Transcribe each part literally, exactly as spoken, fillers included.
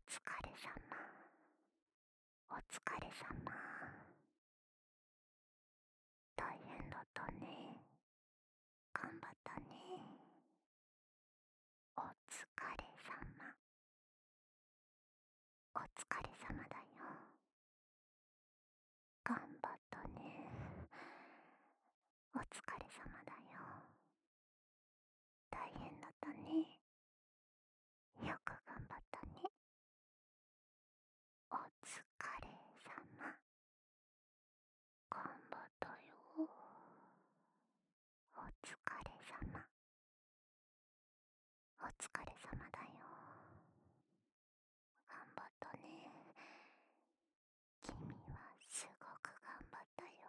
疲れ様。お疲れ様。大変だったね。頑張ったね。お疲れ様。お疲れ様だよ。頑張ったね。お疲れ様だよ。大変だったね。よく頑張ったね。お疲れ様。頑張ったよ。お疲れ様。お疲れ様だよ。頑張ったね。君はすごく頑張ったよ。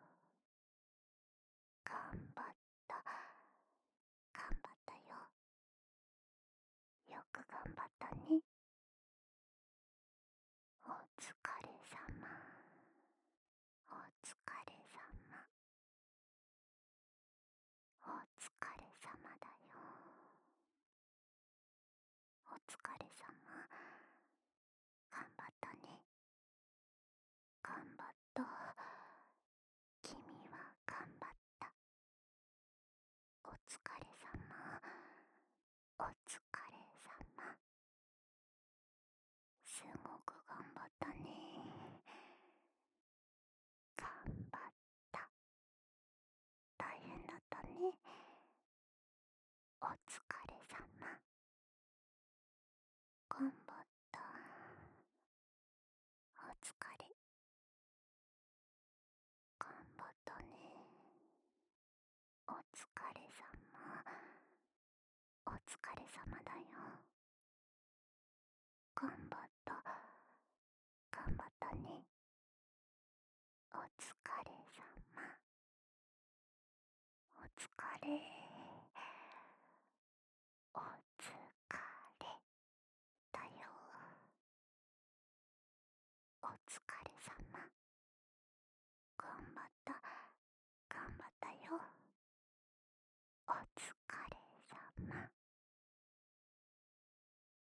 頑張った。頑張ったよ。よく頑張ったね。お疲れ様。お疲れ様。お疲れ様だよ。お疲れ様。頑張ったね。頑張った。君は頑張った。お疲れ様。お疲れ様。すごく頑張ったね。頑張った。大変だったね。お疲れ様。頑張った。お疲れ。頑張ったね。お疲れ様。お疲れ様だよ。頑張った。頑張ったね。お疲れ様。お疲れ。